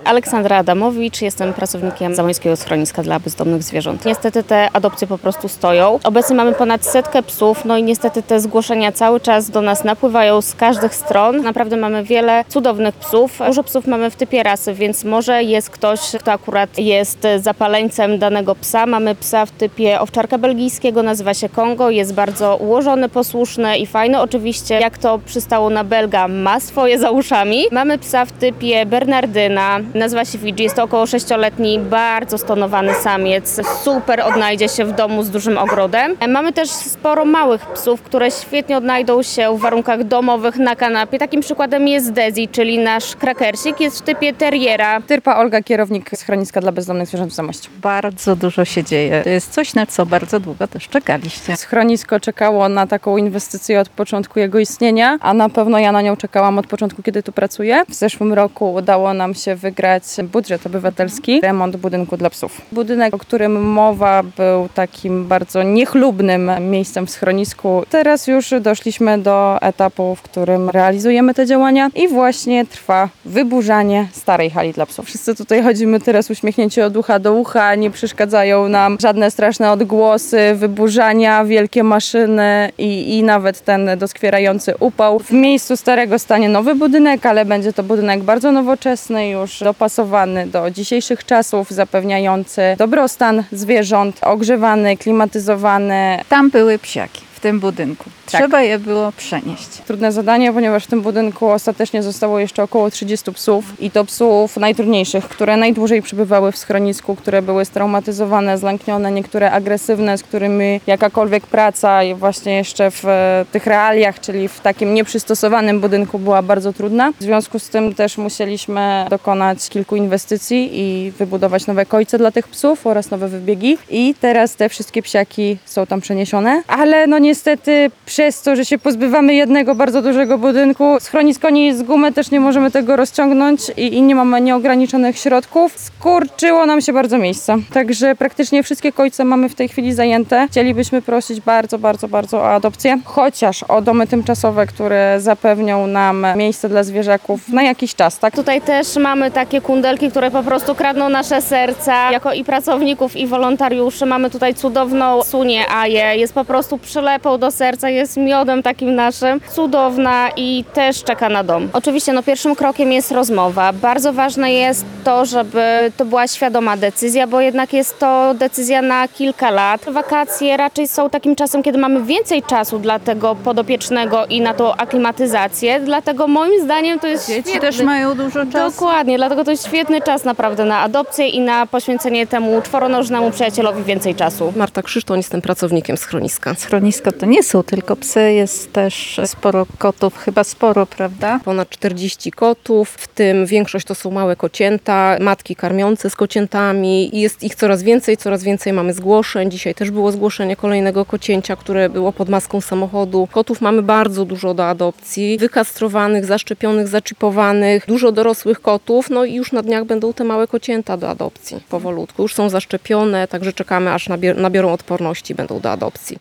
Aleksandra Adamowicz, jestem pracownikiem Zamojskiego Schroniska dla Bezdomnych Zwierząt. Niestety te adopcje po prostu stoją. Obecnie mamy ponad 100 psów, no i niestety te zgłoszenia cały czas do nas napływają z każdych stron. Naprawdę mamy wiele cudownych psów. Dużo psów mamy w typie rasy, więc może jest ktoś, kto akurat jest zapaleńcem danego psa. Mamy psa w typie owczarka belgijskiego, nazywa się Kongo, jest bardzo ułożony, posłuszny i fajny. Oczywiście, jak to przystało na Belga, ma swoje za uszami. Mamy psa w typie Bernardyna, nazywa się Fidżi, jest to około 6-letni, bardzo stonowany samiec, super odnajdzie się w domu z dużym ogrodem. Mamy też sporo małych psów, które świetnie odnajdą się w warunkach domowych na kanapie. Takim przykładem jest Dezi, czyli nasz krakersik, jest w typie terriera. Tyrpa Olga, kierownik Schroniska dla Bezdomnych Zwierząt w Zamościu. Bardzo dużo się dzieje. To jest coś, na co bardzo długo też czekaliście. Schronisko czekało na taką inwestycję od początku jego istnienia, a na pewno ja na nią czekałam od początku, kiedy tu pracuję. W zeszłym roku udało nam się wygrać budżet obywatelski, remont budynku dla psów. Budynek, o którym mowa, był takim bardzo niechlubnym miejscem w schronisku. Teraz już doszliśmy do etapu, w którym realizujemy te działania i właśnie trwa wyburzanie starej hali dla psów. Wszyscy tutaj chodzimy teraz uśmiechnięci od ucha do ucha, nie przeszkadzają nam żadne straszne odgłosy, wyburzania, wielkie maszyny i nawet ten doskwierający upał. W miejscu starego stanie nowy budynek, ale będzie to budynek bardzo nowoczesny, już dopasowany do dzisiejszych czasów, zapewniający dobrostan zwierząt, ogrzewany, klimatyzowany. Tam były psiaki w tym budynku. Trzeba je było przenieść. Trudne zadanie, ponieważ w tym budynku ostatecznie zostało jeszcze około 30 psów i to psów najtrudniejszych, które najdłużej przebywały w schronisku, które były straumatyzowane, zlęknione, niektóre agresywne, z którymi jakakolwiek praca i właśnie jeszcze w tych realiach, czyli w takim nieprzystosowanym budynku była bardzo trudna. W związku z tym też musieliśmy dokonać kilku inwestycji i wybudować nowe kojce dla tych psów oraz nowe wybiegi i teraz te wszystkie psiaki są tam przeniesione, ale no niestety przez to, że się pozbywamy jednego bardzo dużego budynku, schronisko nie jest z gumy, też nie możemy tego rozciągnąć i nie mamy nieograniczonych środków. Skurczyło nam się bardzo miejsca. Także praktycznie wszystkie kojce mamy w tej chwili zajęte. Chcielibyśmy prosić bardzo o adopcję, chociaż o domy tymczasowe, które zapewnią nam miejsce dla zwierzaków na jakiś czas, tak? Tutaj też mamy takie kundelki, które po prostu kradną nasze serca. Jako i pracowników, i wolontariuszy mamy tutaj cudowną Sunię Aję. Jest po prostu przylepą do serca, jest miodem takim naszym. Cudowna i też czeka na dom. Oczywiście pierwszym krokiem jest rozmowa. Bardzo ważne jest to, żeby to była świadoma decyzja, bo jednak jest to decyzja na kilka lat. Wakacje raczej są takim czasem, kiedy mamy więcej czasu dla tego podopiecznego i na tą aklimatyzację. Dlatego moim zdaniem to jest Dzieci też mają dużo czasu. Dokładnie, dlatego to jest świetny czas naprawdę na adopcję i na poświęcenie temu czworonożnemu przyjacielowi więcej czasu. Marta Krzysztoń, jestem pracownikiem schroniska. Schronisko to nie są tylko psy, jest też sporo kotów, chyba sporo, prawda? Ponad 40 kotów, w tym większość to są małe kocięta, matki karmiące z kociętami i jest ich coraz więcej mamy zgłoszeń. Dzisiaj też było zgłoszenie kolejnego kocięcia, które było pod maską samochodu. Kotów mamy bardzo dużo do adopcji, wykastrowanych, zaszczepionych, zaczipowanych, dużo dorosłych kotów, no i już na dniach będą te małe kocięta do adopcji powolutku. Już są zaszczepione, także czekamy aż nabiorą odporności i będą do adopcji.